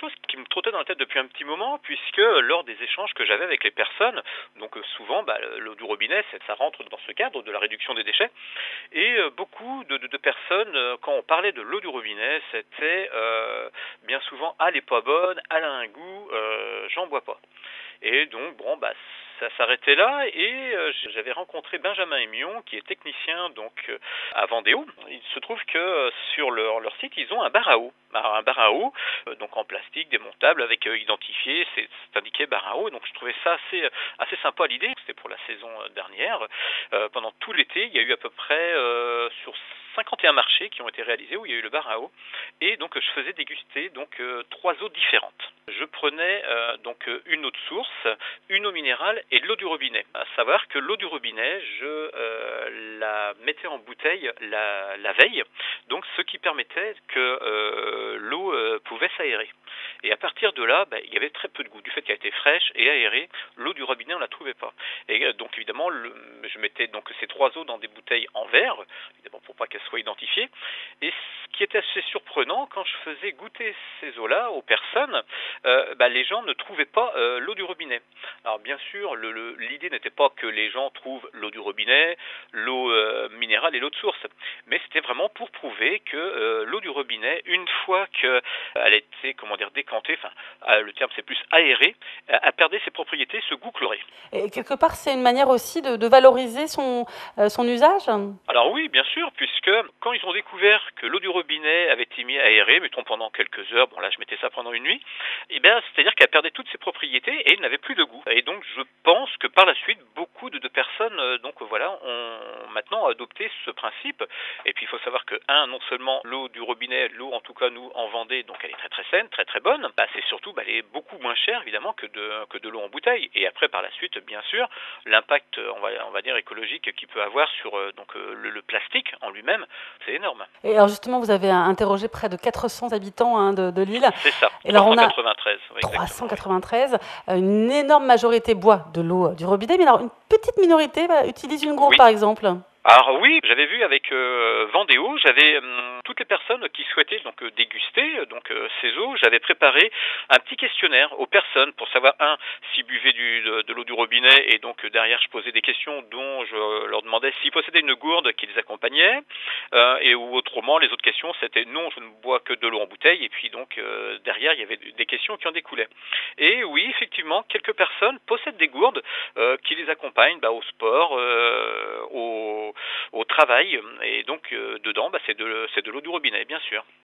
chose qui me trottait dans la tête depuis un petit moment, puisque lors des échanges que j'avais avec les personnes, donc souvent l'eau du robinet, ça rentre dans ce cadre de la réduction des déchets, et beaucoup de personnes, quand on parlait de l'eau du robinet, c'était bien souvent «Ah, elle est pas bonne, elle a un goût, j'en bois pas». Et donc bon ça s'arrêtait là et j'avais rencontré Benjamin Émion qui est technicien donc à Vendéo. Il se trouve que sur leur site, ils ont un bar à eau. Alors, un bar à eau donc en plastique démontable avec identifié, c'est indiqué bar à eau. Donc je trouvais ça assez sympa l'idée. C'était pour la saison dernière. Pendant tout l'été, il y a eu à peu près sur 51 marchés qui ont été réalisés où il y a eu le bar à eau et donc je faisais déguster donc trois eaux différentes. Je prenais donc une eau de source, une eau minérale et de l'eau du robinet. À savoir que l'eau du robinet, je la mettais en bouteille la veille, donc ce qui permettait que l'eau pouvait s'aérer. Et à partir de là, il y avait très peu de goût. Du fait qu'elle était fraîche et aérée, l'eau du robinet, on ne la trouvait pas. Et donc évidemment, je mettais donc ces trois eaux dans des bouteilles en verre, évidemment pour pas qu'elles soient identifiées. Et ce qui était assez surprenant, quand je faisais goûter ces eaux-là aux personnes, les gens ne trouvaient pas l'eau du robinet. Alors bien sûr, l'idée n'était pas que les gens trouvent l'eau du robinet, l'eau minérale et l'eau de source, mais c'était vraiment pour prouver que l'eau du robinet, une fois qu'elle était décantée, le terme c'est plus aérée, elle perdait ses propriétés, ce goût chloré. Et quelque part, c'est une manière aussi de valoriser son usage? Alors oui, bien sûr, puisque quand ils ont découvert que l'eau du robinet avait été mise aérée, mettons pendant quelques heures, bon là je mettais ça pendant une nuit, c'est-à-dire qu'elle perdait toutes ses propriétés et elle n'avait plus de goût. Et donc je pense que par la suite, beaucoup de personnes ont maintenant adopté ce principe. Et puis il faut savoir que non seulement l'eau du robinet, l'eau en tout cas nous en Vendée, donc elle est très très saine, très très bonne, c'est surtout elle est beaucoup moins chère évidemment que de l'eau en bouteille. Et après par la suite, bien sûr, l'impact on va dire écologique qu'il peut avoir sur le plastique en lui-même, c'est énorme. Et alors justement, vous avez interrogé près de 400 habitants de l'île. C'est ça, Et alors on a 393. Oui, 393, une énorme majorité boit de l'eau du robinet, mais alors une petite minorité utilise une gourde oui. par exemple. Alors oui, j'avais vu avec Vendéo, j'avais toutes les personnes qui souhaitaient donc déguster ces eaux, j'avais préparé un petit questionnaire aux personnes pour savoir s'ils buvaient de l'eau du robinet et donc derrière je posais des questions dont je leur demandais s'ils possédaient une gourde qui les accompagnait et ou autrement les autres questions c'était non je ne bois que de l'eau en bouteille et puis donc derrière il y avait des questions qui en découlaient. Et oui effectivement quelques personnes possèdent des gourdes qui les accompagnent au sport, au travail et donc dedans c'est de l'eau du robinet bien sûr.